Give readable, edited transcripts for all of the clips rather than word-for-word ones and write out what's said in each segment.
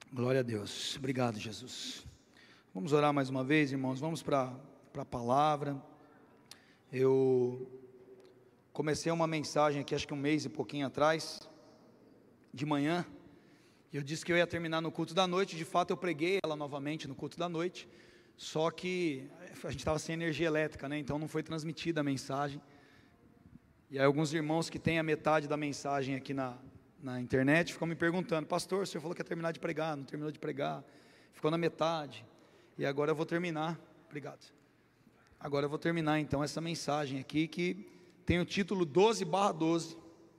Glória a Deus, obrigado, Jesus. Vamos orar mais uma vez, irmãos. Vamos para a palavra. Eu comecei uma mensagem aqui, acho que um mês e pouquinho atrás, de manhã, e eu disse que eu ia terminar no culto da noite. De fato eu preguei ela novamente no culto da noite, só que a gente estava sem energia elétrica, né? Então não foi transmitida a mensagem. E aí alguns irmãos que têm a metade da mensagem aqui na internet ficam me perguntando: pastor, o senhor falou que ia terminar de pregar, não terminou de pregar, ficou na metade, e agora eu vou terminar. Obrigado. Agora eu vou terminar então essa mensagem aqui, que tem o título 12/12,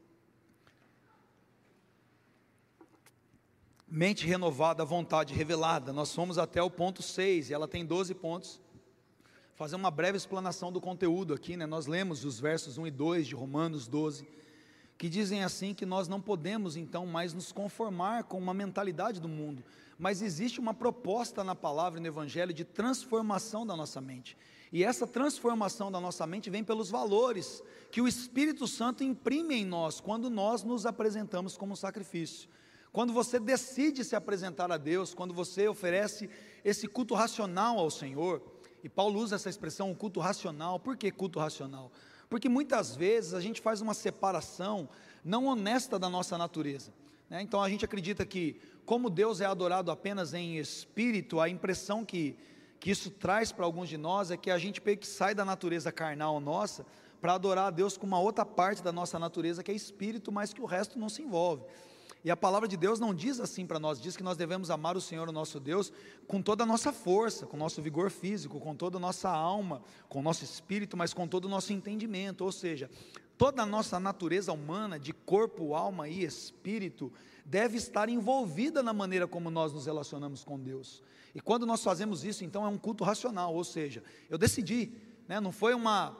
mente renovada, vontade revelada. Nós fomos até o ponto 6, e ela tem 12 pontos. Fazer uma breve explanação do conteúdo aqui, né? Nós lemos os versos 1 e 2 de Romanos 12, que dizem assim, que nós não podemos então mais nos conformar com uma mentalidade do mundo, mas existe uma proposta na palavra e no evangelho de transformação da nossa mente, e essa transformação da nossa mente vem pelos valores que o Espírito Santo imprime em nós, quando nós nos apresentamos como sacrifício, quando você decide se apresentar a Deus, quando você oferece esse culto racional ao Senhor. E Paulo usa essa expressão, o culto racional. Por que culto racional? Porque muitas vezes a gente faz uma separação não honesta da nossa natureza, né? Então a gente acredita que, como Deus é adorado apenas em espírito, a impressão que isso traz para alguns de nós é que a gente meio que sai da natureza carnal nossa para adorar a Deus com uma outra parte da nossa natureza que é espírito, mas que o resto não se envolve. E a palavra de Deus não diz assim para nós, diz que nós devemos amar o Senhor, o nosso Deus, com toda a nossa força, com o nosso vigor físico, com toda a nossa alma, com o nosso espírito, mas com todo o nosso entendimento. Ou seja, toda a nossa natureza humana, de corpo, alma e espírito, deve estar envolvida na maneira como nós nos relacionamos com Deus. E quando nós fazemos isso, então é um culto racional. Ou seja, eu decidi, né? Não foi uma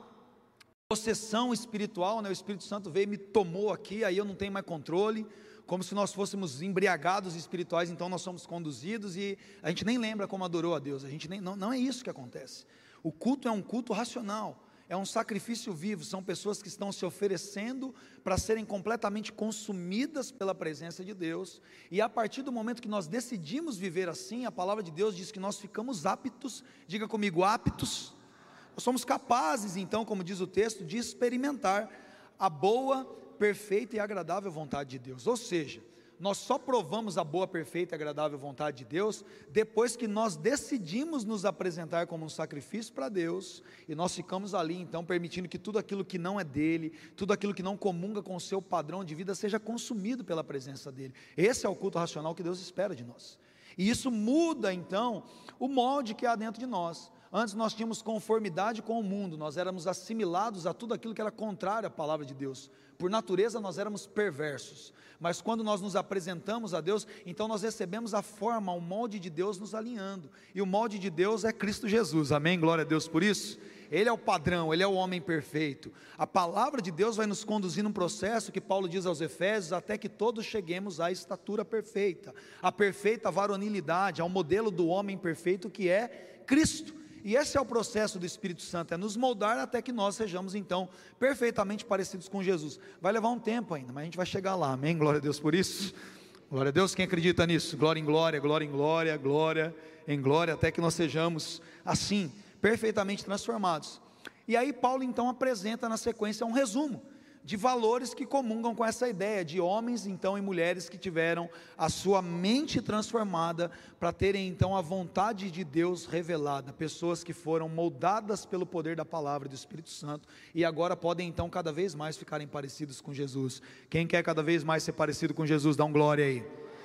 possessão espiritual, né? O Espírito Santo veio e me tomou aqui, aí eu não tenho mais controle, como se nós fôssemos embriagados espirituais, então nós somos conduzidos e a gente nem lembra como adorou a Deus. A gente nem, não é isso que acontece. O culto é um culto racional, é um sacrifício vivo, são pessoas que estão se oferecendo para serem completamente consumidas pela presença de Deus, e a partir do momento que nós decidimos viver assim, a palavra de Deus diz que nós ficamos aptos, diga comigo, aptos, nós somos capazes então, como diz o texto, de experimentar a boa, perfeita e agradável vontade de Deus. Ou seja, nós só provamos a boa, perfeita e agradável vontade de Deus depois que nós decidimos nos apresentar como um sacrifício para Deus, e nós ficamos ali então permitindo que tudo aquilo que não é dele, tudo aquilo que não comunga com o seu padrão de vida seja consumido pela presença dele. Esse é o culto racional que Deus espera de nós, e isso muda então o molde que há dentro de nós. Antes nós tínhamos conformidade com o mundo, nós éramos assimilados a tudo aquilo que era contrário à palavra de Deus. Por natureza nós éramos perversos, mas quando nós nos apresentamos a Deus, então nós recebemos a forma, o molde de Deus nos alinhando, e o molde de Deus é Cristo Jesus, amém? Glória a Deus por isso. Ele é o padrão, Ele é o homem perfeito. A palavra de Deus vai nos conduzir num processo que Paulo diz aos Efésios, até que todos cheguemos à estatura perfeita, à perfeita varonilidade, ao modelo do homem perfeito que é Cristo. E esse é o processo do Espírito Santo, é nos moldar até que nós sejamos então perfeitamente parecidos com Jesus. Vai levar um tempo ainda, mas a gente vai chegar lá, amém? Glória a Deus por isso. Glória a Deus, quem acredita nisso? Glória em glória, glória em glória, glória em glória, até que nós sejamos assim, perfeitamente transformados. E aí Paulo então apresenta na sequência um resumo de valores que comungam com essa ideia de homens então e mulheres que tiveram a sua mente transformada para terem então a vontade de Deus revelada, pessoas que foram moldadas pelo poder da palavra do Espírito Santo e agora podem então cada vez mais ficarem parecidos com Jesus. Quem quer cada vez mais ser parecido com Jesus, dá um glória aí.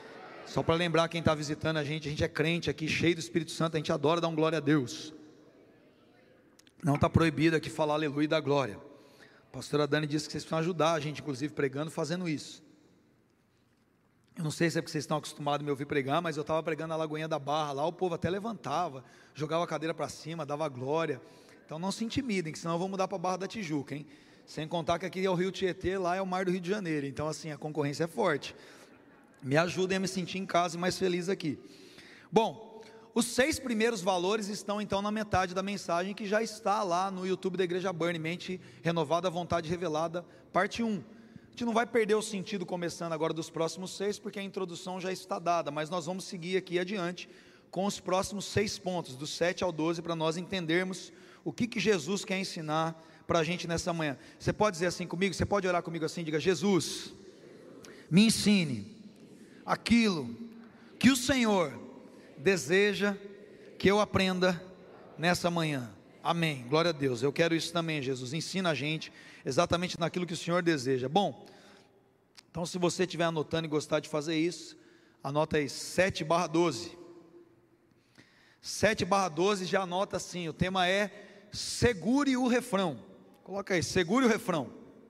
Só para lembrar quem está visitando a gente é crente aqui, cheio do Espírito Santo, a gente adora dar um glória a Deus. Não está proibido aqui falar aleluia e dar glória. A pastora Dani disse que vocês precisam ajudar a gente, inclusive pregando, fazendo isso. Eu não sei se é porque vocês estão acostumados a me ouvir pregar, mas eu estava pregando na Lagoinha da Barra, lá o povo até levantava, jogava a cadeira para cima, dava glória. Então não se intimidem, que senão eu vou mudar para a Barra da Tijuca, hein? Sem contar que aqui é o Rio Tietê, lá é o mar do Rio de Janeiro, então assim, a concorrência é forte. Me ajudem a me sentir em casa e mais feliz aqui. Bom, os 6 primeiros valores estão então na metade da mensagem, que já está lá no YouTube da Igreja Burn, Mente Renovada, Vontade Revelada, parte 1. gente não vai perder o sentido começando agora dos próximos 6, porque a introdução já está dada, mas nós vamos seguir aqui adiante com os próximos 6 pontos, do 7 ao 12, para nós entendermos o que Jesus quer ensinar para a gente nessa manhã. Você pode dizer assim comigo, você pode orar comigo assim, diga: Jesus, me ensine aquilo que o Senhor deseja que eu aprenda nessa manhã. Amém, glória a Deus, eu quero isso também, Jesus, ensina a gente exatamente naquilo que o Senhor deseja. Bom, então se você estiver anotando e gostar de fazer isso, anota aí, 7/12, 7/12, já anota assim, o tema é segure o refrão, coloca aí, segure o refrão.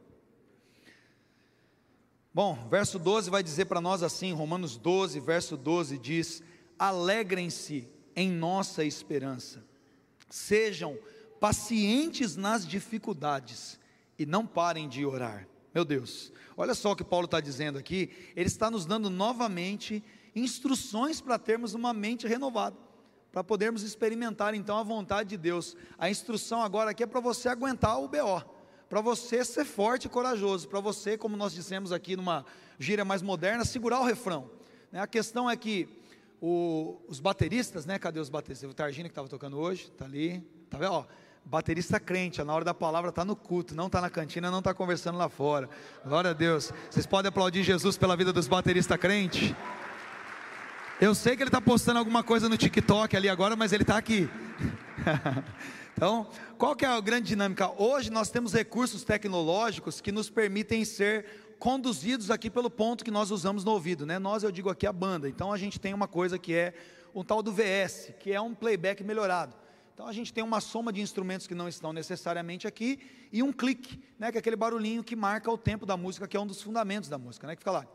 Bom, verso 12 vai dizer para nós assim, Romanos 12, verso 12 diz: alegrem-se em nossa esperança, sejam pacientes nas dificuldades e não parem de orar. Meu Deus, olha só o que Paulo está dizendo aqui, ele está nos dando novamente instruções para termos uma mente renovada, para podermos experimentar então a vontade de Deus. A instrução agora aqui é para você aguentar o BO, para você ser forte e corajoso, para você, como nós dissemos aqui numa gíria mais moderna, segurar o refrão. A questão é que os bateristas, né, cadê os bateristas? O Targino que estava tocando hoje, está ali, está vendo? Ó, baterista crente, na hora da palavra está no culto, não está na cantina, não está conversando lá fora. Glória a Deus. Vocês podem aplaudir Jesus pela vida dos bateristas crentes? Eu sei que ele está postando alguma coisa no TikTok ali agora, mas ele está aqui. Então, qual que é a grande dinâmica? Hoje nós temos recursos tecnológicos que nos permitem ser conduzidos aqui pelo ponto que nós usamos no ouvido, né? Nós, eu digo aqui a banda. Então a gente tem uma coisa que é um tal do VS, que é um playback melhorado. Então a gente tem uma soma de instrumentos que não estão necessariamente aqui e um clique, né? Que é aquele barulhinho que marca o tempo da música, que é um dos fundamentos da música, né? Que fica lá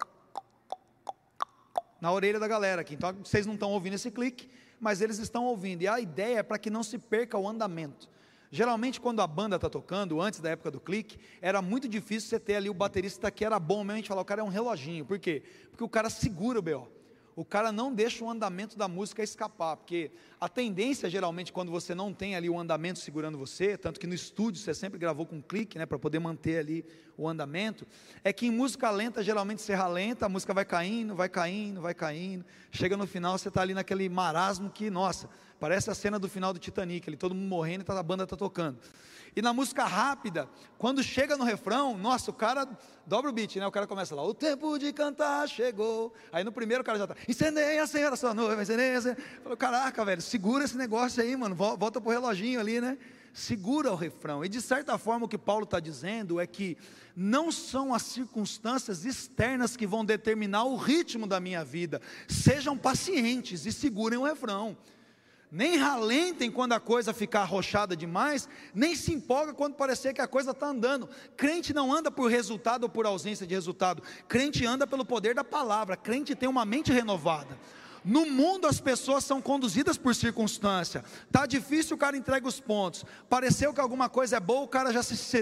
na orelha da galera aqui. Então vocês não estão ouvindo esse clique, mas eles estão ouvindo. E a ideia é para que não se perca o andamento. Geralmente quando a banda está tocando, antes da época do clique, era muito difícil você ter ali o baterista que era bom mesmo, a gente fala, o cara é um reloginho. Por quê? Porque o cara segura o BO, o cara não deixa o andamento da música escapar, porque a tendência geralmente quando você não tem ali o andamento segurando você, tanto que no estúdio você sempre gravou com clique, né, para poder manter ali o andamento, é que em música lenta geralmente você ralenta, a música vai caindo, vai caindo, vai caindo, chega no final você está ali naquele marasmo que, nossa, parece a cena do final do Titanic, ali, todo mundo morrendo e a banda está tocando. E na música rápida, quando chega no refrão, nossa, o cara dobra o beat, né? O cara começa lá, o tempo de cantar chegou. Aí no primeiro o cara já está, incendeia a senhora sua noiva, incendeia a senhora. Falei, caraca, velho, segura esse negócio aí, mano, volta pro reloginho ali, né? Segura o refrão. E de certa forma o que Paulo está dizendo é que não são as circunstâncias externas que vão determinar o ritmo da minha vida. Sejam pacientes e segurem o refrão. Nem ralentem quando a coisa ficar arrochada demais, nem se empolga quando parecer que a coisa está andando. Crente não anda por resultado ou por ausência de resultado, crente anda pelo poder da palavra, crente tem uma mente renovada. No mundo as pessoas são conduzidas por circunstância, está difícil, o cara entrega os pontos, pareceu que alguma coisa é boa, o cara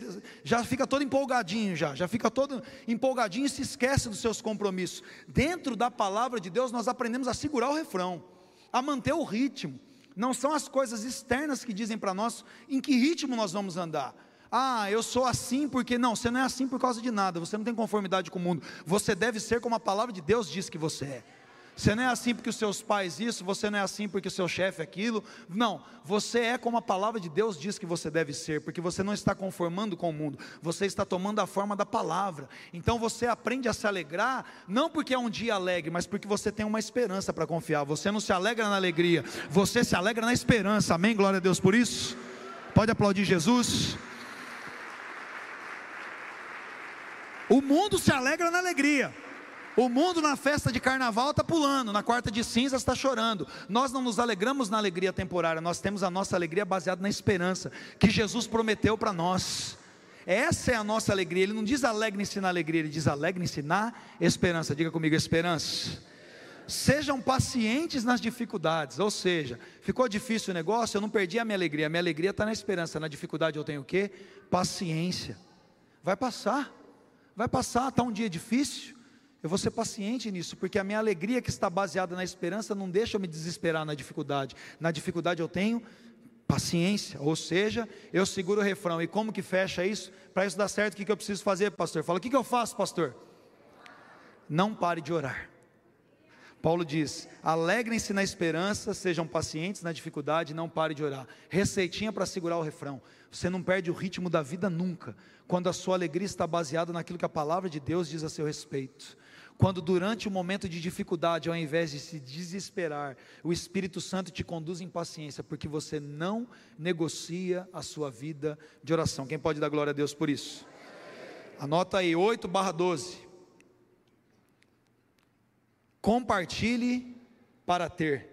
já fica todo empolgadinho, já fica todo empolgadinho e se esquece dos seus compromissos. Dentro da palavra de Deus nós aprendemos a segurar o refrão, a manter o ritmo. Não são as coisas externas que dizem para nós em que ritmo nós vamos andar. Ah, eu sou assim porque... Não, você não é assim por causa de nada, você não tem conformidade com o mundo. Você deve ser como a palavra de Deus diz que você é. Você não é assim porque os seus pais isso, você não é assim porque o seu chefe aquilo. Não, você é como a palavra de Deus diz que você deve ser, porque você não está conformando com o mundo, você está tomando a forma da palavra. Então você aprende a se alegrar, não porque é um dia alegre, mas porque você tem uma esperança para confiar. Você não se alegra na alegria, você se alegra na esperança. Amém? Glória a Deus por isso. Pode aplaudir Jesus. O mundo se alegra na alegria. O mundo na festa de carnaval está pulando, na quarta de cinzas está chorando. Nós não nos alegramos na alegria temporária, nós temos a nossa alegria baseada na esperança, que Jesus prometeu para nós. Essa é a nossa alegria. Ele não diz alegrem-se na alegria, ele diz alegrem-se na esperança. Diga comigo, esperança. Sejam pacientes nas dificuldades, ou seja, ficou difícil o negócio, eu não perdi a minha alegria está na esperança. Na dificuldade eu tenho o quê? Paciência. Vai passar, está um dia difícil, eu vou ser paciente nisso, porque a minha alegria que está baseada na esperança não deixa eu me desesperar na dificuldade eu tenho Paciência, ou seja, eu seguro o refrão. E como que fecha isso? Para isso dar certo, o que eu preciso fazer, pastor? Fala, o que eu faço, pastor? Não pare de orar. Paulo diz, alegrem-se na esperança, sejam pacientes na dificuldade, não pare de orar. Receitinha para segurar o refrão. Você não perde o ritmo da vida nunca, quando a sua alegria está baseada naquilo que a palavra de Deus diz a seu respeito. Quando durante o momento de dificuldade, ao invés de se desesperar, o Espírito Santo te conduz em paciência, porque você não negocia a sua vida de oração. Quem pode dar glória a Deus por isso? Anota aí, 8/12. Compartilhe para ter.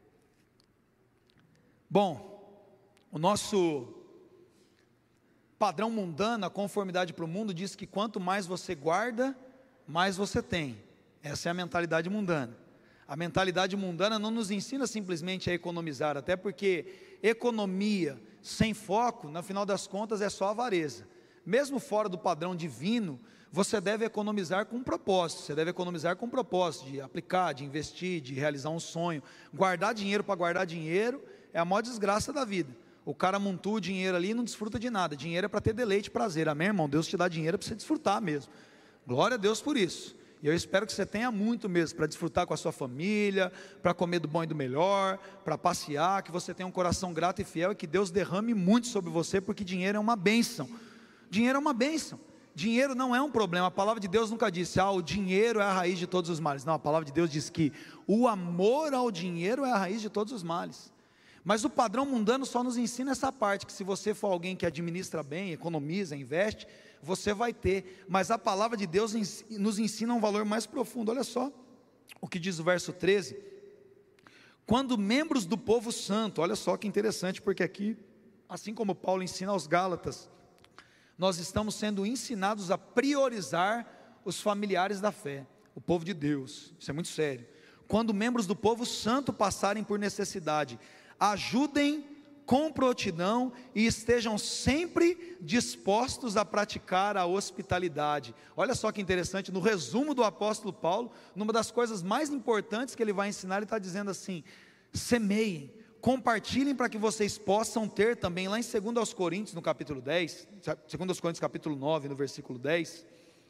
Bom, o nosso padrão mundano, a conformidade para o mundo, diz que quanto mais você guarda, mais você tem. Essa é a mentalidade mundana. A mentalidade mundana não nos ensina simplesmente a economizar, até porque economia sem foco, no final das contas, é só avareza. Mesmo fora do padrão divino, você deve economizar com um propósito. Você deve economizar com um propósito de aplicar, de investir, de realizar um sonho. Guardar dinheiro para guardar dinheiro é a maior desgraça da vida. O cara montou o dinheiro ali e não desfruta de nada. Dinheiro é para ter deleite e prazer. Amém, irmão? Deus te dá dinheiro para você desfrutar mesmo. Glória a Deus por isso. E eu espero que você tenha muito mesmo, para desfrutar com a sua família, para comer do bom e do melhor, para passear, que você tenha um coração grato e fiel, e que Deus derrame muito sobre você, porque dinheiro é uma bênção. Dinheiro é uma bênção. Dinheiro não é um problema. A palavra de Deus nunca disse, o dinheiro é a raiz de todos os males. Não, a palavra de Deus diz que o amor ao dinheiro é a raiz de todos os males. Mas o padrão mundano só nos ensina essa parte, que se você for alguém que administra bem, economiza, investe, você vai ter. Mas a palavra de Deus nos ensina um valor mais profundo. Olha só o que diz o verso 13. Quando membros do povo santo, olha só que interessante, porque aqui, assim como Paulo ensina aos Gálatas, nós estamos sendo ensinados a priorizar os familiares da fé, o povo de Deus. Isso é muito sério. Quando membros do povo santo passarem por necessidade, ajudem com prontidão e estejam sempre dispostos a praticar a hospitalidade. Olha só que interessante, no resumo do apóstolo Paulo, numa das coisas mais importantes que ele vai ensinar, ele está dizendo assim: semeiem, compartilhem para que vocês possam ter também, lá em 2 Coríntios, no capítulo 10, 2 Coríntios capítulo 9, no versículo 10,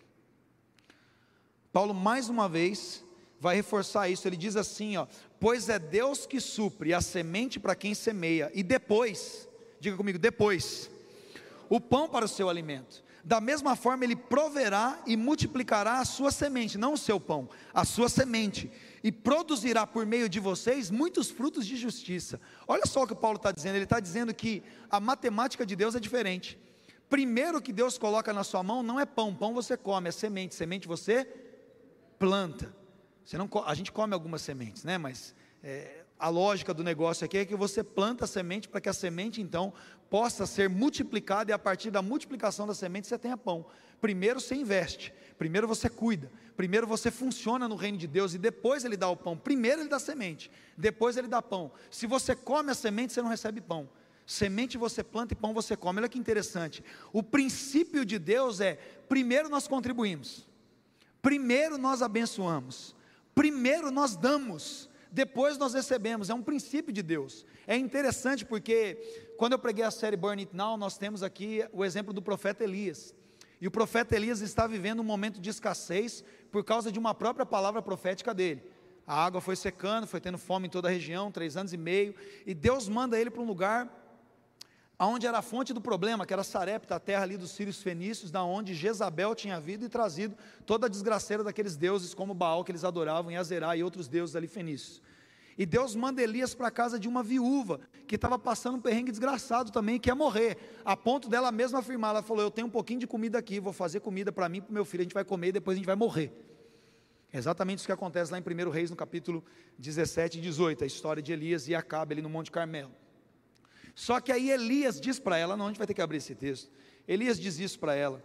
Paulo mais uma vez vai reforçar isso. Ele diz assim, pois é Deus que supre a semente para quem semeia, e depois, diga comigo, depois, o pão para o seu alimento. Da mesma forma ele proverá e multiplicará a sua semente, não o seu pão, a sua semente, e produzirá por meio de vocês muitos frutos de justiça. Olha só o que Paulo está dizendo. Ele está dizendo que a matemática de Deus é diferente. Primeiro que Deus coloca na sua mão não é pão, pão você come, é semente, semente você planta. A gente come algumas sementes, né? Mas a lógica do negócio aqui é que você planta a semente para que a semente então possa ser multiplicada, e a partir da multiplicação da semente você tenha pão. Primeiro você investe, primeiro você cuida, primeiro você funciona no reino de Deus, e depois ele dá o pão. Primeiro ele dá semente, depois ele dá pão. Se você come a semente, você não recebe pão. Semente você planta e pão você come. Olha que interessante, o princípio de Deus é: primeiro nós contribuímos, primeiro nós abençoamos, primeiro nós damos, depois nós recebemos. É um princípio de Deus. É interessante porque quando eu preguei a série Burn It Now, nós temos aqui o exemplo do profeta Elias. E o profeta Elias está vivendo um momento de escassez por causa de uma própria palavra profética dele. A água foi secando, foi tendo fome em toda a região, 3 anos e meio, e Deus manda ele para um lugar onde era a fonte do problema, que era Sarepta, a terra ali dos sírios fenícios, da onde Jezabel tinha vindo e trazido toda a desgraceira daqueles deuses, como Baal, que eles adoravam, e Azerá e outros deuses ali fenícios. E Deus manda Elias para a casa de uma viúva, que estava passando um perrengue desgraçado também, que ia morrer, a ponto dela mesma afirmar, ela falou: eu tenho um pouquinho de comida aqui, vou fazer comida para mim e para o meu filho, a gente vai comer e depois a gente vai morrer. É exatamente isso que acontece lá em 1 Reis, no capítulo 17 e 18, a história de Elias e Acabe ali no Monte Carmelo. Só que aí Elias diz para ela, não, a gente vai ter que abrir esse texto, Elias diz isso para ela,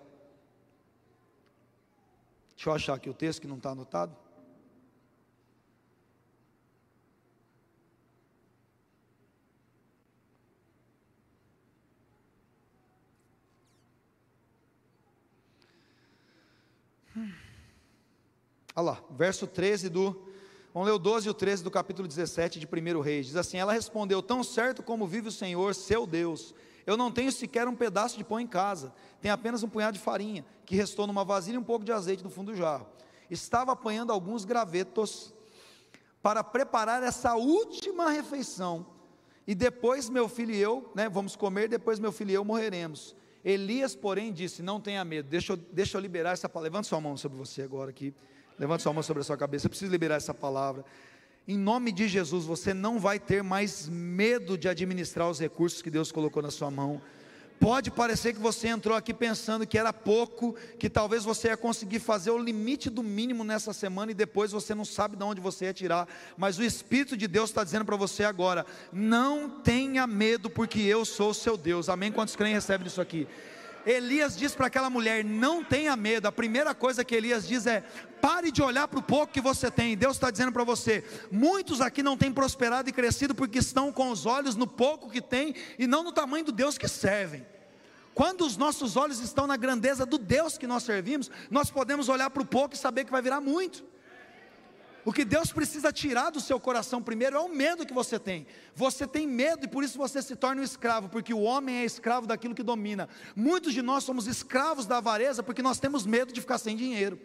deixa eu achar aqui o texto que não está anotado, olha lá, verso 13 do Vamos ler o 12 e o 13 do capítulo 17 de 1 Reis. Diz assim: ela respondeu: tão certo como vive o Senhor, seu Deus, eu não tenho sequer um pedaço de pão em casa, tenho apenas um punhado de farinha, que restou numa vasilha e um pouco de azeite no fundo do jarro. Estava apanhando alguns gravetos para preparar essa última refeição, e depois meu filho e eu, vamos comer, depois meu filho e eu morreremos. Elias, porém, disse: não tenha medo, deixa eu liberar essa palavra. Levante sua mão sobre você agora aqui, levante sua mão sobre a sua cabeça, eu preciso liberar essa palavra. Em nome de Jesus, você não vai ter mais medo de administrar os recursos que Deus colocou na sua mão. Pode parecer que você entrou aqui pensando que era pouco, que talvez você ia conseguir fazer o limite do mínimo nessa semana, e depois você não sabe de onde você ia tirar, mas o Espírito de Deus está dizendo para você agora: não tenha medo, porque eu sou o seu Deus. Amém? Quantos creem recebem isso aqui? Elias diz para aquela mulher: não tenha medo. A primeira coisa que Elias diz é: pare de olhar para o pouco que você tem. Deus está dizendo para você: muitos aqui não têm prosperado e crescido porque estão com os olhos no pouco que tem e não no tamanho do Deus que servem. Quando os nossos olhos estão na grandeza do Deus que nós servimos, nós podemos olhar para o pouco e saber que vai virar muito. O que Deus precisa tirar do seu coração primeiro é o medo que você tem. Você tem medo e por isso você se torna um escravo, porque o homem é escravo daquilo que domina. Muitos de nós somos escravos da avareza porque nós temos medo de ficar sem dinheiro.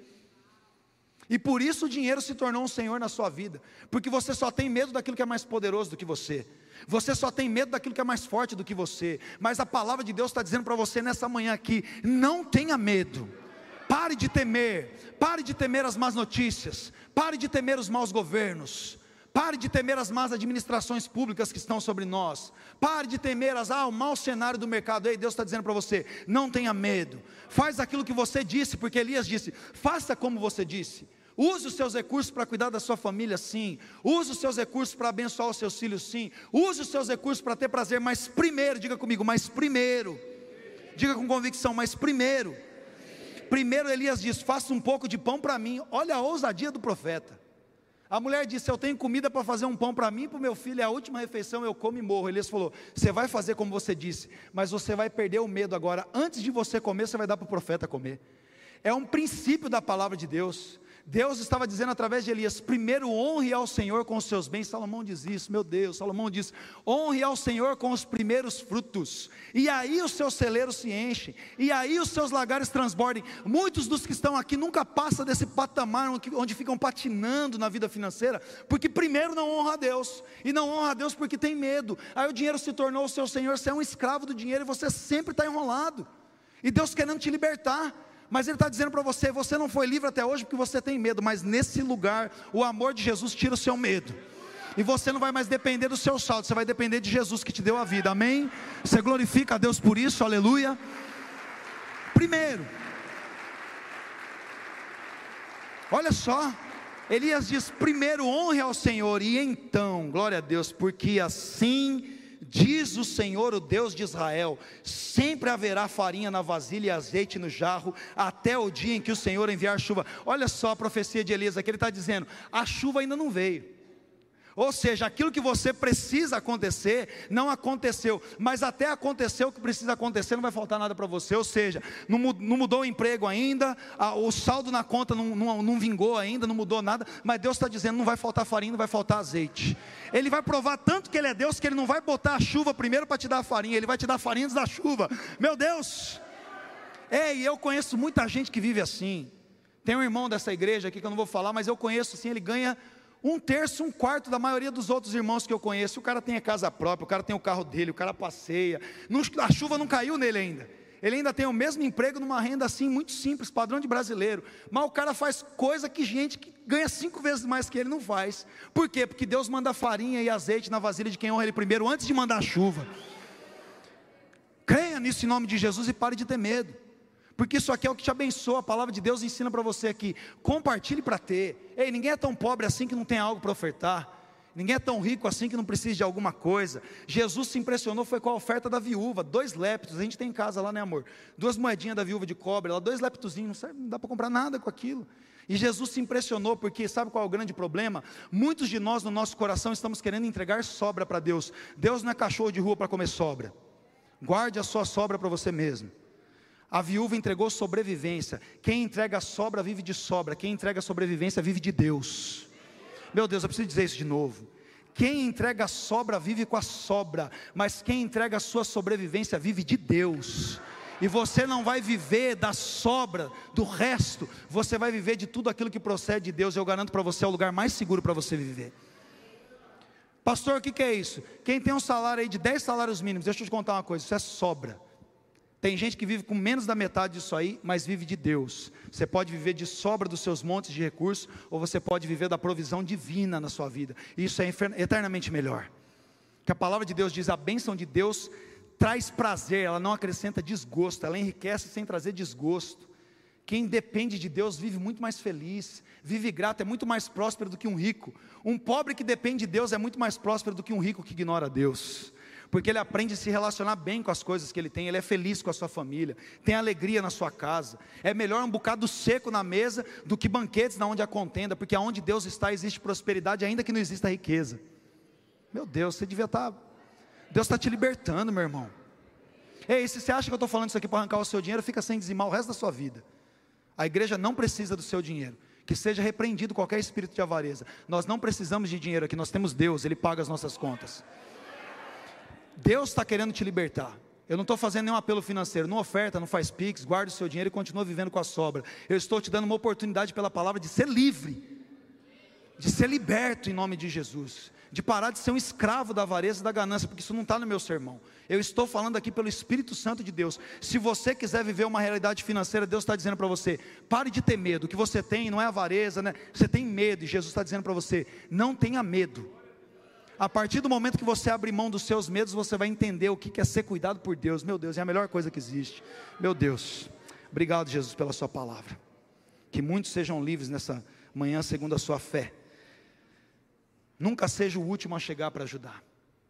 E por isso o dinheiro se tornou um senhor na sua vida, porque você só tem medo daquilo que é mais poderoso do que você. Você só tem medo daquilo que é mais forte do que você. Mas a palavra de Deus está dizendo para você nessa manhã aqui: não tenha medo. Pare de temer as más notícias, pare de temer os maus governos, pare de temer as más administrações públicas que estão sobre nós, pare de temer o mau cenário do mercado. Ei, Deus está dizendo para você: não tenha medo, faz aquilo que você disse, porque Elias disse: faça como você disse. Use os seus recursos para cuidar da sua família, sim. Use os seus recursos para abençoar os seus filhos, sim. Use os seus recursos para ter prazer, mas primeiro, diga comigo, mas primeiro, diga com convicção, mas primeiro Elias diz: faça um pouco de pão para mim. Olha a ousadia do profeta. A mulher disse: eu tenho comida para fazer um pão para mim e para o meu filho, é a última refeição, eu como e morro. Elias falou: você vai fazer como você disse, mas você vai perder o medo agora. Antes de você comer, você vai dar para o profeta comer. É um princípio da palavra de Deus. Deus estava dizendo através de Elias: primeiro honre ao Senhor com os seus bens. Salomão diz isso, meu Deus, Salomão diz: honre ao Senhor com os primeiros frutos, e aí os seus celeiros se enchem, e aí os seus lagares transbordem. Muitos dos que estão aqui nunca passam desse patamar onde ficam patinando na vida financeira, porque primeiro não honra a Deus, e não honra a Deus porque tem medo. Aí o dinheiro se tornou o seu senhor, você é um escravo do dinheiro e você sempre está enrolado, e Deus querendo te libertar. Mas Ele está dizendo para você: você não foi livre até hoje porque você tem medo, mas nesse lugar, o amor de Jesus tira o seu medo, e você não vai mais depender do seu saldo, você vai depender de Jesus que te deu a vida, amém? Você glorifica a Deus por isso, aleluia. Primeiro, olha só, Elias diz: primeiro honre ao Senhor, e então, glória a Deus, porque assim diz o Senhor, o Deus de Israel: sempre haverá farinha na vasilha e azeite no jarro, até o dia em que o Senhor enviar chuva. Olha só a profecia de Elias aqui, ele está dizendo: a chuva ainda não veio. Ou seja, aquilo que você precisa acontecer, não aconteceu, mas até acontecer o que precisa acontecer, não vai faltar nada para você. Ou seja, não mudou o emprego ainda, o saldo na conta não vingou ainda, não mudou nada, mas Deus está dizendo: não vai faltar farinha, não vai faltar azeite. Ele vai provar tanto que Ele é Deus, que Ele não vai botar a chuva primeiro para te dar a farinha, Ele vai te dar a farinha antes da chuva. Meu Deus! Ei, eu conheço muita gente que vive assim. Tem um irmão dessa igreja aqui que eu não vou falar, mas eu conheço assim, ele ganha 1/3, 1/4 da maioria dos outros irmãos que eu conheço. O cara tem a casa própria, o cara tem o carro dele, o cara passeia, a chuva não caiu nele ainda, ele ainda tem o mesmo emprego numa renda assim muito simples, padrão de brasileiro, mas o cara faz coisa que gente que ganha 5 vezes mais que ele não faz. Por quê? Porque Deus manda farinha e azeite na vasilha de quem honra Ele primeiro, antes de mandar a chuva. Creia nisso em nome de Jesus e pare de ter medo, porque isso aqui é o que te abençoa. A palavra de Deus ensina para você aqui: compartilhe para ter. Ei, ninguém é tão pobre assim que não tem algo para ofertar. Ninguém é tão rico assim que não precisa de alguma coisa. Jesus se impressionou foi com a oferta da viúva, 2 leptos, a gente tem em casa lá, né amor? 2 moedinhas da viúva de cobre, lá 2 leptozinhos, não dá para comprar nada com aquilo. E Jesus se impressionou, porque sabe qual é o grande problema? Muitos de nós no nosso coração estamos querendo entregar sobra para Deus. Deus não é cachorro de rua para comer sobra. Guarde a sua sobra para você mesmo. A viúva entregou sobrevivência. Quem entrega sobra vive de sobra. Quem entrega sobrevivência vive de Deus. Meu Deus, eu preciso dizer isso de novo. Quem entrega a sobra vive com a sobra, mas quem entrega a sua sobrevivência vive de Deus. E você não vai viver da sobra, do resto, você vai viver de tudo aquilo que procede de Deus. Eu garanto para você, é o lugar mais seguro para você viver. Pastor, o que é isso? Quem tem um salário aí de 10 salários mínimos, deixa eu te contar uma coisa, isso é sobra. Tem gente que vive com menos da metade disso aí, mas vive de Deus. Você pode viver de sobra dos seus montes de recursos, ou você pode viver da provisão divina na sua vida. Isso é eternamente melhor. Que a palavra de Deus diz, a bênção de Deus traz prazer, ela não acrescenta desgosto, ela enriquece sem trazer desgosto. Quem depende de Deus vive muito mais feliz, vive grato, é muito mais próspero do que um rico. Um pobre que depende de Deus é muito mais próspero do que um rico que ignora Deus, porque ele aprende a se relacionar bem com as coisas que ele tem, ele é feliz com a sua família, tem alegria na sua casa. É melhor um bocado seco na mesa do que banquetes na onde há contenda, porque aonde Deus está existe prosperidade, ainda que não exista riqueza. Meu Deus, você devia estar... Deus está te libertando, meu irmão. Ei, se você acha que eu estou falando isso aqui para arrancar o seu dinheiro, fica sem dizimar o resto da sua vida. A igreja não precisa do seu dinheiro. Que seja repreendido qualquer espírito de avareza. Nós não precisamos de dinheiro aqui, nós temos Deus, Ele paga as nossas contas. Deus está querendo te libertar. Eu não estou fazendo nenhum apelo financeiro, não oferta, não faz pix, guarda o seu dinheiro e continua vivendo com a sobra. Eu estou te dando uma oportunidade pela palavra de ser livre, de ser liberto em nome de Jesus, de parar de ser um escravo da avareza e da ganância, porque isso não está no meu sermão. Eu estou falando aqui pelo Espírito Santo de Deus. Se você quiser viver uma realidade financeira, Deus está dizendo para você, pare de ter medo. O que você tem não é avareza, né? Você tem medo, e Jesus está dizendo para você, não tenha medo. A partir do momento que você abre mão dos seus medos, você vai entender o que é ser cuidado por Deus. Meu Deus, é a melhor coisa que existe. Meu Deus, obrigado, Jesus, pela sua palavra. Que muitos sejam livres nessa manhã segundo a sua fé. Nunca seja o último a chegar para ajudar.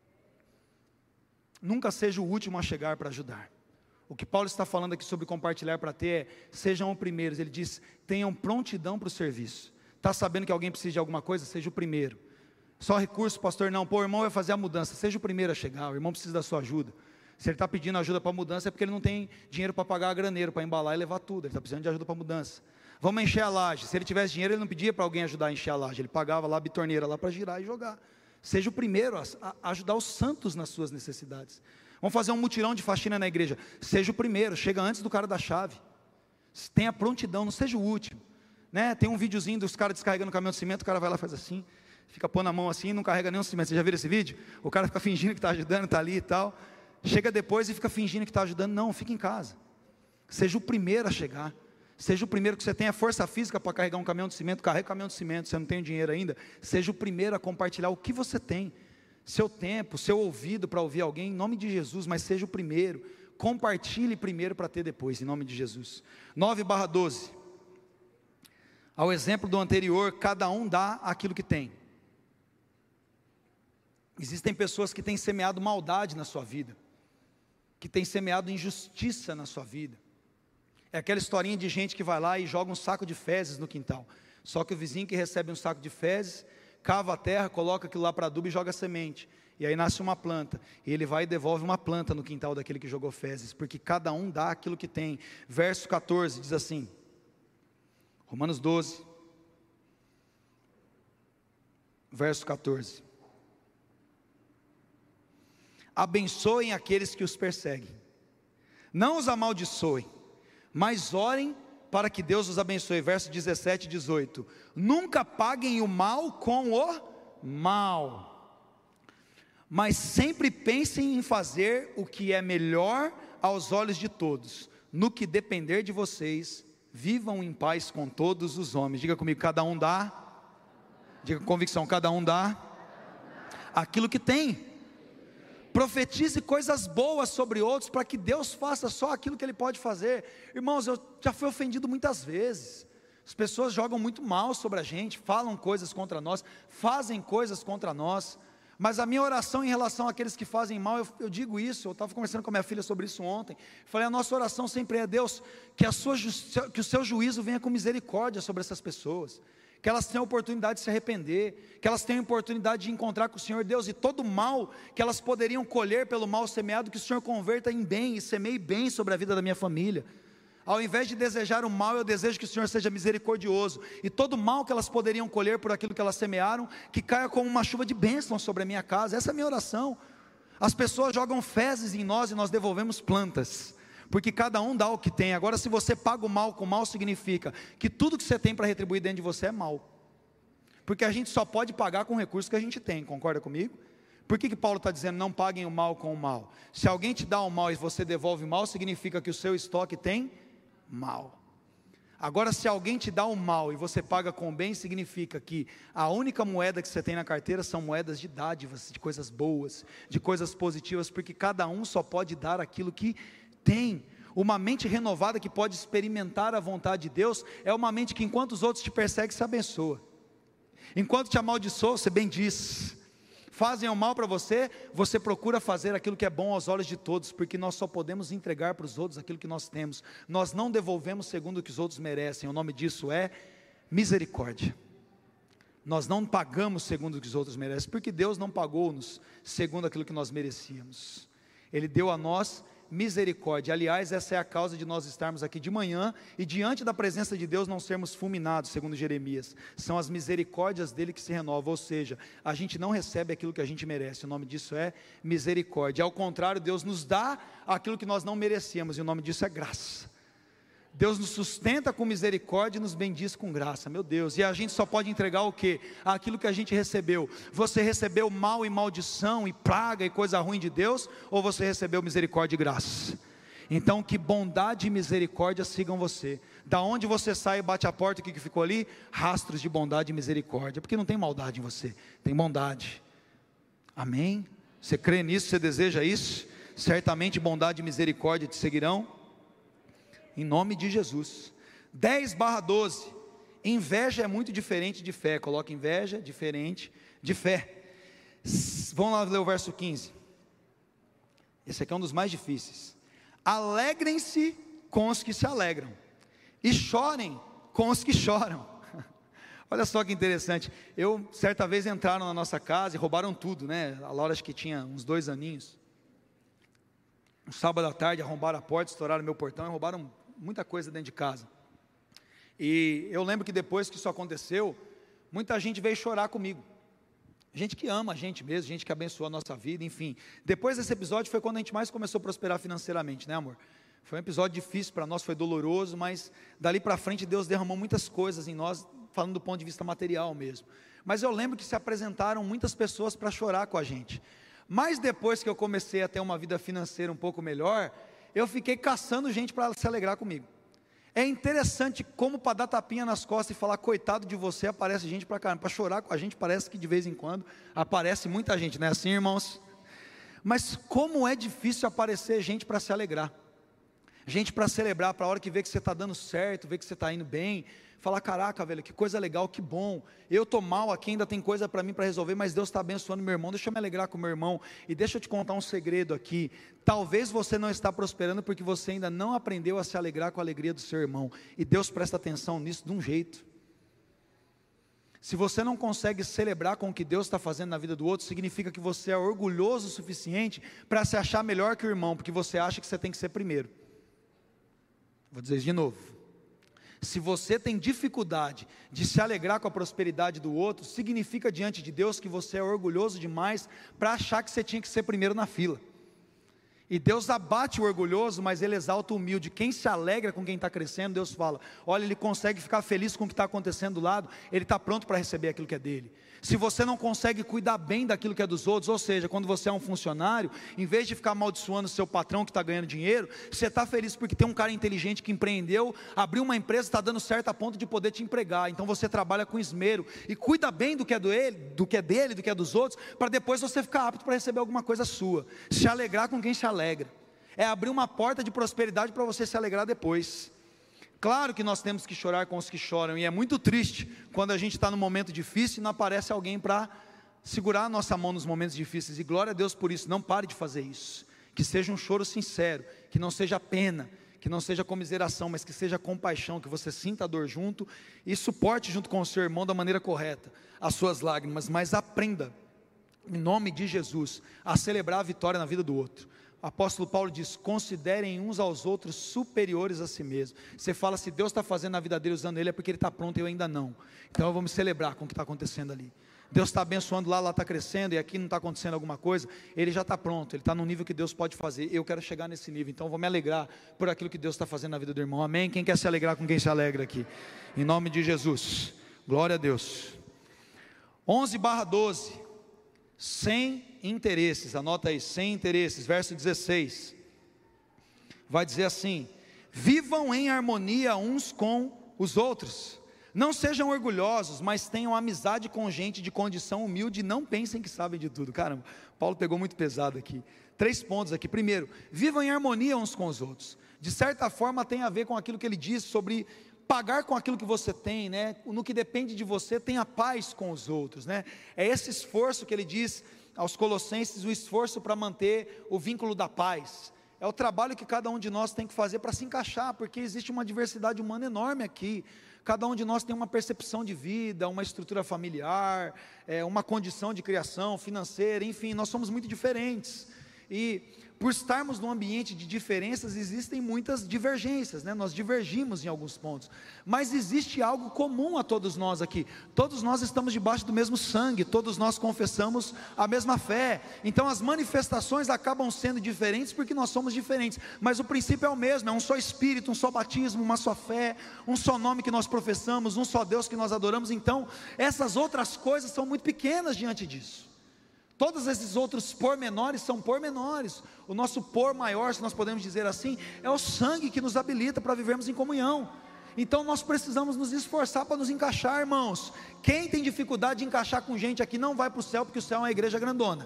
Nunca seja o último a chegar para ajudar. O que Paulo está falando aqui sobre compartilhar para ter é, sejam os primeiros. Ele diz, tenham prontidão para o serviço. Está sabendo que alguém precisa de alguma coisa? Seja o primeiro. Só recurso, pastor, não. Pô, o irmão vai fazer a mudança. Seja o primeiro a chegar, o irmão precisa da sua ajuda. Se ele está pedindo ajuda para a mudança, é porque ele não tem dinheiro para pagar a graneiro, para embalar e levar tudo. Ele está precisando de ajuda para a mudança. Vamos encher a laje. Se ele tivesse dinheiro, ele não pedia para alguém ajudar a encher a laje. Ele pagava lá a bitorneira lá para girar e jogar. Seja o primeiro a ajudar os santos nas suas necessidades. Vamos fazer um mutirão de faxina na igreja. Seja o primeiro, chega antes do cara da chave. Tenha prontidão, não seja o último. Né? Tem um videozinho dos caras descarregando o caminhão de cimento, o cara vai lá e faz assim, fica pondo a mão assim e não carrega nenhum cimento. Você já viu esse vídeo? O cara fica fingindo que está ajudando, está ali e tal. Chega depois e fica fingindo que está ajudando. Não, fica em casa. Seja o primeiro a chegar. Seja o primeiro que você tenha força física para carregar um caminhão de cimento, carrega o caminhão de cimento, você não tem dinheiro ainda. Seja o primeiro a compartilhar o que você tem. Seu tempo, seu ouvido para ouvir alguém, em nome de Jesus, mas seja o primeiro. Compartilhe primeiro para ter depois, em nome de Jesus. 9/12. Ao exemplo do anterior, cada um dá aquilo que tem. Existem pessoas que têm semeado maldade na sua vida, que têm semeado injustiça na sua vida. É aquela historinha de gente que vai lá e joga um saco de fezes no quintal. Só que o vizinho que recebe um saco de fezes, cava a terra, coloca aquilo lá para adubo e joga semente. E aí nasce uma planta. E ele vai e devolve uma planta no quintal daquele que jogou fezes. Porque cada um dá aquilo que tem. Verso 14 diz assim. Romanos 12. Verso 14. Abençoem aqueles que os perseguem. Não os amaldiçoem, mas orem para que Deus os abençoe. Verso 17 e 18. Nunca paguem o mal com o mal, mas sempre pensem em fazer o que é melhor aos olhos de todos. No que depender de vocês, vivam em paz com todos os homens. Diga comigo, cada um dá. Diga com convicção, cada um dá aquilo que tem. Profetize coisas boas sobre outros, para que Deus faça só aquilo que Ele pode fazer. Irmãos, eu já fui ofendido muitas vezes. As pessoas jogam muito mal sobre a gente, falam coisas contra nós, fazem coisas contra nós. Mas a minha oração em relação àqueles que fazem mal, eu digo isso, eu estava conversando com a minha filha sobre isso ontem. Falei, a nossa oração sempre é, Deus, que o seu juízo venha com misericórdia sobre essas pessoas. Que elas tenham oportunidade de se arrepender, que elas tenham oportunidade de encontrar com o Senhor Deus, e todo mal que elas poderiam colher pelo mal semeado, que o Senhor converta em bem, e semeie bem sobre a vida da minha família. Ao invés de desejar o mal, eu desejo que o Senhor seja misericordioso, e todo mal que elas poderiam colher por aquilo que elas semearam, que caia como uma chuva de bênção sobre a minha casa. Essa é a minha oração. As pessoas jogam fezes em nós e nós devolvemos plantas, porque cada um dá o que tem. Agora, se você paga o mal com mal, significa que tudo que você tem para retribuir dentro de você é mal, porque a gente só pode pagar com o recurso que a gente tem, concorda comigo? Por que Paulo está dizendo não paguem o mal com o mal? Se alguém te dá o mal e você devolve o mal, significa que o seu estoque tem mal. Agora, se alguém te dá o mal e você paga com o bem, significa que a única moeda que você tem na carteira são moedas de dádivas, de coisas boas, de coisas positivas, porque cada um só pode dar aquilo que tem. Uma mente renovada que pode experimentar a vontade de Deus é uma mente que, enquanto os outros te perseguem, se abençoa, enquanto te amaldiçoa, você bendiz. Fazem o mal para você, você procura fazer aquilo que é bom aos olhos de todos, porque nós só podemos entregar para os outros aquilo que nós temos. Nós não devolvemos segundo o que os outros merecem. O nome disso é misericórdia. Nós não pagamos segundo o que os outros merecem, porque Deus não pagou-nos segundo aquilo que nós merecíamos. Ele deu a nós misericórdia. Aliás, essa é a causa de nós estarmos aqui de manhã e diante da presença de Deus não sermos fulminados, segundo Jeremias. São as misericórdias dele que se renovam, ou seja, a gente não recebe aquilo que a gente merece. O nome disso é misericórdia. Ao contrário, Deus nos dá aquilo que nós não merecíamos, e o nome disso é graça. Deus nos sustenta com misericórdia e nos bendiz com graça. Meu Deus, e a gente só pode entregar o quê? Aquilo que a gente recebeu. Você recebeu mal e maldição e praga e coisa ruim de Deus, ou você recebeu misericórdia e graça? Então que bondade e misericórdia sigam você. Da onde você sai e bate a porta, o que ficou ali? Rastros de bondade e misericórdia, porque não tem maldade em você, tem bondade. Amém? Você crê nisso? Você deseja isso? Certamente bondade e misericórdia te seguirão, em nome de Jesus. 10/12, inveja é muito diferente de fé. Coloca inveja, diferente de fé. Vamos lá ler o verso 15. Esse aqui é um dos mais difíceis. Alegrem-se com os que se alegram, e chorem com os que choram. Olha só que interessante. Certa vez entraram na nossa casa e roubaram tudo, né? A Laura acho que tinha uns 2 aninhos. Um sábado à tarde arrombaram a porta, estouraram meu portão e roubaram muita coisa dentro de casa. E eu lembro que depois que isso aconteceu, muita gente veio chorar comigo. Gente que ama a gente mesmo, gente que abençoou a nossa vida, enfim. Depois desse episódio foi quando a gente mais começou a prosperar financeiramente, né, amor? Foi um episódio difícil para nós, foi doloroso, mas dali para frente Deus derramou muitas coisas em nós, falando do ponto de vista material mesmo. Mas eu lembro que se apresentaram muitas pessoas para chorar com a gente. Mas depois que eu comecei a ter uma vida financeira um pouco melhor, eu fiquei caçando gente para se alegrar comigo. É interessante como para dar tapinha nas costas e falar coitado de você, aparece gente para caramba. Para chorar com a gente parece que de vez em quando aparece muita gente, não é assim, irmãos? Mas como é difícil aparecer gente para se alegrar, gente para celebrar, para a hora que vê que você está dando certo, vê que você está indo bem, falar, caraca velho, que coisa legal, que bom, eu estou mal aqui, ainda tem coisa para mim para resolver, mas Deus está abençoando meu irmão, deixa eu me alegrar com meu irmão. E deixa eu te contar um segredo aqui, talvez você não está prosperando porque você ainda não aprendeu a se alegrar com a alegria do seu irmão, e Deus presta atenção nisso de um jeito. Se você não consegue celebrar com o que Deus está fazendo na vida do outro, significa que você é orgulhoso o suficiente para se achar melhor que o irmão, porque você acha que você tem que ser primeiro. Vou dizer isso de novo. Se você tem dificuldade de se alegrar com a prosperidade do outro, significa diante de Deus que você é orgulhoso demais para achar que você tinha que ser primeiro na fila. E Deus abate o orgulhoso, mas Ele exalta o humilde. Quem se alegra com quem está crescendo, Deus fala, olha, ele consegue ficar feliz com o que está acontecendo do lado, ele está pronto para receber aquilo que é dele. Se você não consegue cuidar bem daquilo que é dos outros, ou seja, quando você é um funcionário, em vez de ficar amaldiçoando o seu patrão que está ganhando dinheiro, você está feliz porque tem um cara inteligente que empreendeu, abriu uma empresa, está dando certo a ponto de poder te empregar. Então você trabalha com esmero e cuida bem do que é dele, do que é dos outros, para depois você ficar apto para receber alguma coisa sua. Se alegrar com quem se alegra, é abrir uma porta de prosperidade para você se alegrar depois. Claro que nós temos que chorar com os que choram, e é muito triste quando a gente está num momento difícil e não aparece alguém para segurar a nossa mão nos momentos difíceis, e glória a Deus por isso. Não pare de fazer isso, que seja um choro sincero, que não seja pena, que não seja comiseração, mas que seja compaixão, que você sinta a dor junto e suporte junto com o seu irmão da maneira correta as suas lágrimas, mas aprenda, em nome de Jesus, a celebrar a vitória na vida do outro. apóstolo Paulo diz: considerem uns aos outros superiores a si mesmos. Você fala, se Deus está fazendo na vida dele, usando ele, é porque ele está pronto e eu ainda não. Então eu vou me celebrar com o que está acontecendo ali. Deus está abençoando lá está crescendo, e aqui não está acontecendo alguma coisa, ele já está pronto, ele está no nível que Deus pode fazer. Eu quero chegar nesse nível, então eu vou me alegrar por aquilo que Deus está fazendo na vida do irmão. Amém? Quem quer se alegrar com quem se alegra aqui? Em nome de Jesus, glória a Deus. 11/12, sem interesses, anota aí, sem interesses, verso 16, vai dizer assim: vivam em harmonia uns com os outros, não sejam orgulhosos, mas tenham amizade com gente de condição humilde, não pensem que sabem de tudo. Caramba, Paulo pegou muito pesado aqui. 3 pontos aqui. Primeiro, vivam em harmonia uns com os outros. De certa forma tem a ver com aquilo que ele diz sobre pagar com aquilo que você tem, né? No que depende de você, tenha paz com os outros, né? É esse esforço que ele diz aos Colossenses, o esforço para manter o vínculo da paz. É o trabalho que cada um de nós tem que fazer para se encaixar, porque existe uma diversidade humana enorme aqui. Cada um de nós tem uma percepção de vida, uma estrutura familiar, uma condição de criação financeira, enfim, nós somos muito diferentes. E por estarmos num ambiente de diferenças, existem muitas divergências, né? Nós divergimos em alguns pontos, mas existe algo comum a todos nós aqui. Todos nós estamos debaixo do mesmo sangue, todos nós confessamos a mesma fé. Então as manifestações acabam sendo diferentes porque nós somos diferentes, mas o princípio é o mesmo, é um só Espírito, um só batismo, uma só fé, um só nome que nós professamos, um só Deus que nós adoramos. Então essas outras coisas são muito pequenas diante disso. Todos esses outros pormenores são pormenores. O nosso por maior, se nós podemos dizer assim, é o sangue que nos habilita para vivermos em comunhão. Então nós precisamos nos esforçar para nos encaixar, irmãos. Quem tem dificuldade de encaixar com gente aqui não vai para o céu, porque o céu é uma igreja grandona.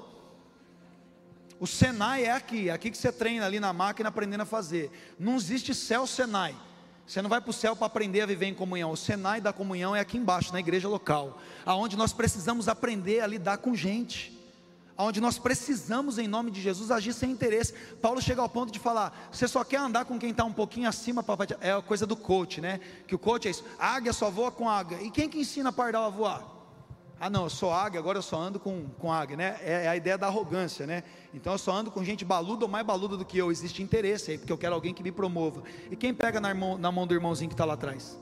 O Senai é aqui que você treina ali na máquina aprendendo a fazer. Não existe céu Senai. Você não vai para o céu para aprender a viver em comunhão. O Senai da comunhão é aqui embaixo, na igreja local, aonde nós precisamos aprender a lidar com gente, onde nós precisamos, em nome de Jesus, agir sem interesse. Paulo chega ao ponto de falar: você só quer andar com quem está um pouquinho acima, é a coisa do coach, né? Que o coach é isso: a águia só voa com águia. E quem que ensina pardal a voar? Ah não, eu sou águia, agora eu só ando com águia, né? É a ideia da arrogância, né? Então eu só ando com gente baluda ou mais baluda do que eu. Existe interesse aí, porque eu quero alguém que me promova. E quem pega na mão do irmãozinho que está lá atrás?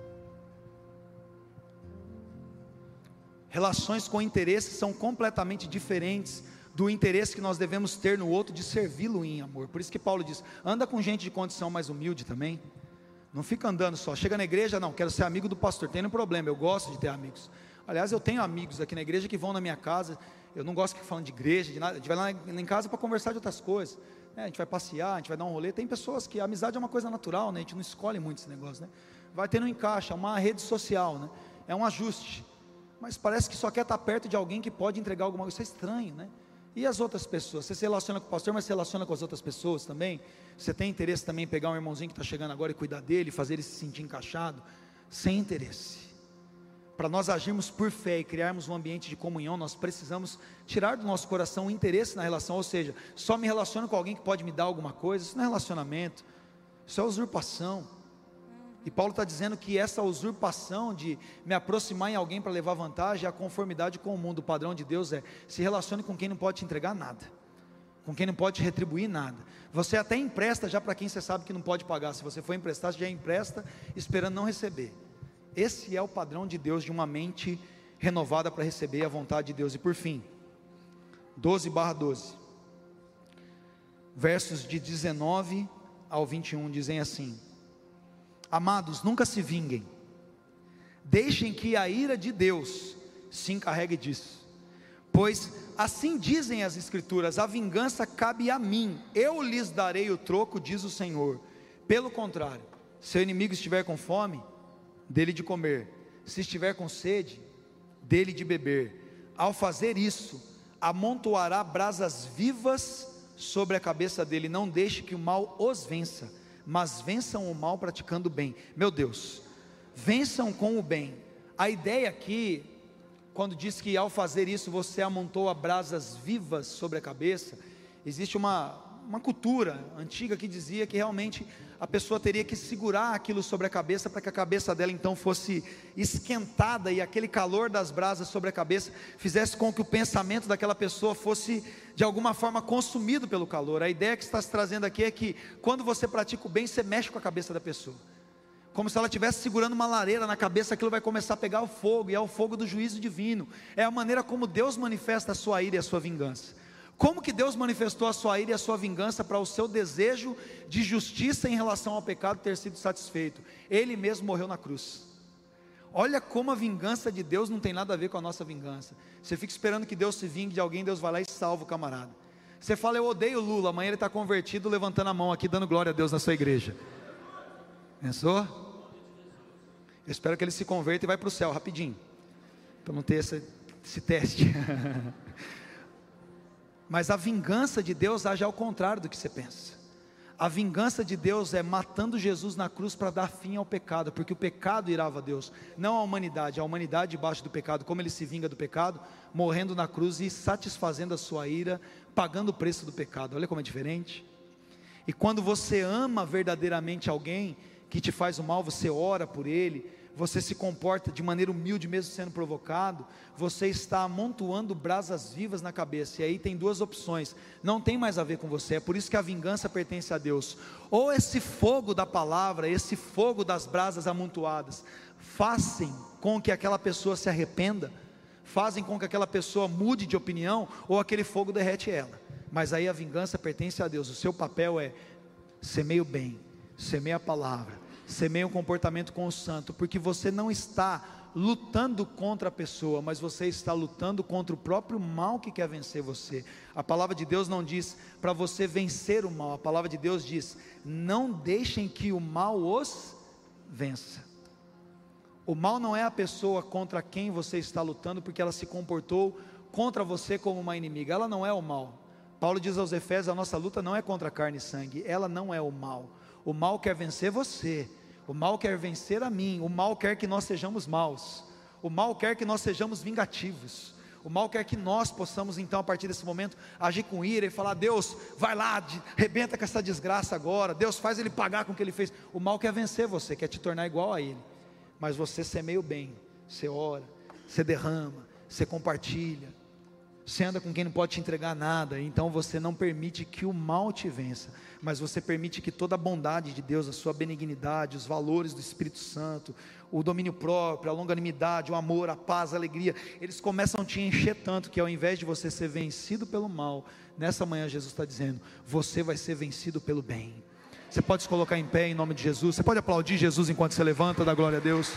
Relações com interesse são completamente diferentes do interesse que nós devemos ter no outro de servi-lo em amor. Por isso que Paulo diz: anda com gente de condição mais humilde também. Não fica andando só, chega na igreja, não, quero ser amigo do pastor. Tem um problema, eu gosto de ter amigos. Aliás, eu tenho amigos aqui na igreja que vão na minha casa. Eu não gosto de ficar falando de igreja, de nada. A gente vai lá em casa para conversar de outras coisas, né? A gente vai passear, a gente vai dar um rolê. Tem pessoas que a amizade é uma coisa natural, né? A gente não escolhe muito esse negócio, né? Vai tendo um encaixe, é uma rede social, né? É um ajuste. Mas parece que só quer estar perto de alguém que pode entregar alguma coisa. Isso é estranho, né? E as outras pessoas? Você se relaciona com o pastor, mas se relaciona com as outras pessoas também? Você tem interesse também em pegar um irmãozinho que está chegando agora e cuidar dele, fazer ele se sentir encaixado? Sem interesse. Para nós agirmos por fé e criarmos um ambiente de comunhão, nós precisamos tirar do nosso coração o interesse na relação. Ou seja, só me relaciono com alguém que pode me dar alguma coisa. Isso não é relacionamento, isso é usurpação. E Paulo está dizendo que essa usurpação de me aproximar em alguém para levar vantagem é a conformidade com o mundo. O padrão de Deus é: se relacione com quem não pode te entregar nada, com quem não pode te retribuir nada. Você até empresta já para quem você sabe que não pode pagar. Se você for emprestar, você já empresta esperando não receber. Esse é o padrão de Deus, de uma mente renovada para receber a vontade de Deus. E por fim, 12/12, versos de 19 ao 21 dizem assim: amados, nunca se vinguem, deixem que a ira de Deus se encarregue disso, pois assim dizem as escrituras: a vingança cabe a mim, eu lhes darei o troco, diz o Senhor. Pelo contrário, se o inimigo estiver com fome, dele de comer, se estiver com sede, dele de beber. Ao fazer isso, amontoará brasas vivas sobre a cabeça dele. Não deixe que o mal os vença, mas vençam o mal praticando o bem. Meu Deus, vençam com o bem. A ideia aqui, quando diz que ao fazer isso você amontoa brasas vivas sobre a cabeça, existe uma cultura antiga que dizia que realmente a pessoa teria que segurar aquilo sobre a cabeça, para que a cabeça dela então fosse esquentada, e aquele calor das brasas sobre a cabeça fizesse com que o pensamento daquela pessoa fosse de alguma forma consumido pelo calor. A ideia que está se trazendo aqui é que quando você pratica o bem, você mexe com a cabeça da pessoa, como se ela estivesse segurando uma lareira na cabeça. Aquilo vai começar a pegar o fogo, e é o fogo do juízo divino. É a maneira como Deus manifesta a sua ira e a sua vingança. Como que Deus manifestou a sua ira e a sua vingança? Para o seu desejo de justiça em relação ao pecado ter sido satisfeito. Ele mesmo morreu na cruz. Olha como a vingança de Deus não tem nada a ver com a nossa vingança. Você fica esperando que Deus se vingue de alguém, Deus vai lá e salva o camarada. Você fala, eu odeio Lula, amanhã ele está convertido, levantando a mão aqui, dando glória a Deus na sua igreja. Pensou? Eu espero que ele se converta e vai para o céu rapidinho, para não ter esse teste. Mas a vingança de Deus age ao contrário do que você pensa. A vingança de Deus é matando Jesus na cruz para dar fim ao pecado, porque o pecado irava a Deus, não a humanidade debaixo do pecado. Como ele se vinga do pecado? Morrendo na cruz e satisfazendo a sua ira, pagando o preço do pecado. Olha como é diferente. E quando você ama verdadeiramente alguém que te faz o mal, você ora por ele, você se comporta de maneira humilde mesmo sendo provocado, você está amontoando brasas vivas na cabeça. E aí tem duas opções, não tem mais a ver com você. É por isso que a vingança pertence a Deus. Ou esse fogo da palavra, esse fogo das brasas amontoadas, fazem com que aquela pessoa se arrependa, fazem com que aquela pessoa mude de opinião, ou aquele fogo derrete ela. Mas aí a vingança pertence a Deus. O seu papel é semeia o bem, semeia a palavra, semeia um comportamento com o santo, porque você não está lutando contra a pessoa, mas você está lutando contra o próprio mal que quer vencer você. A palavra de Deus não diz para você vencer o mal, a palavra de Deus diz, não deixem que o mal os vença. O mal não é a pessoa contra quem você está lutando, porque ela se comportou contra você como uma inimiga, ela não é o mal. Paulo diz aos Efésios, a nossa luta não é contra carne e sangue, ela não é o mal. O mal quer vencer você, o mal quer vencer a mim, o mal quer que nós sejamos maus, o mal quer que nós sejamos vingativos, o mal quer que nós possamos então a partir desse momento agir com ira e falar, Deus vai lá, rebenta com essa desgraça agora, Deus faz ele pagar com o que ele fez. O mal quer vencer você, quer te tornar igual a ele, mas você semeia o bem, você ora, você derrama, você compartilha, você anda com quem não pode te entregar nada, então você não permite que o mal te vença, mas você permite que toda a bondade de Deus, a sua benignidade, os valores do Espírito Santo, o domínio próprio, a longanimidade, o amor, a paz, a alegria, eles começam a te encher tanto, que ao invés de você ser vencido pelo mal, nessa manhã Jesus está dizendo, você vai ser vencido pelo bem. Você pode se colocar em pé em nome de Jesus, você pode aplaudir Jesus enquanto você levanta, dá glória a Deus.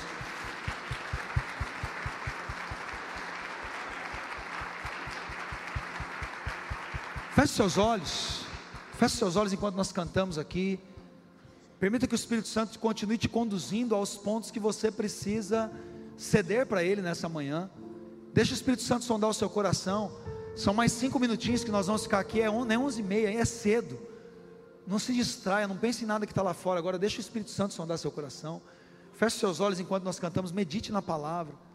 Feche seus olhos enquanto nós cantamos aqui. Permita que o Espírito Santo continue te conduzindo aos pontos que você precisa ceder para Ele nessa manhã. Deixa o Espírito Santo sondar o seu coração. São mais 5 minutinhos que nós vamos ficar aqui, não é 11h30, é cedo. Não se distraia, não pense em nada que está lá fora. Agora deixa o Espírito Santo sondar seu coração. Feche seus olhos enquanto nós cantamos, medite na palavra.